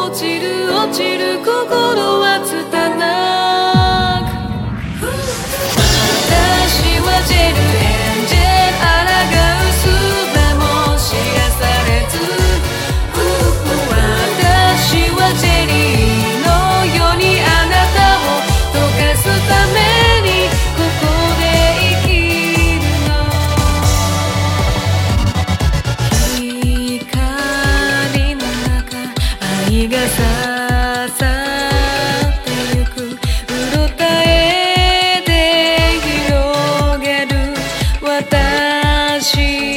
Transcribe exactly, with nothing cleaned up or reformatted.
落ちる落ちる心は拙く私はジェルエンジェル抗う術も知らされず私はジェリーのようにあなたを溶かすためにここで生きるの光の中愛が刺さってゆくうろたえで広げる私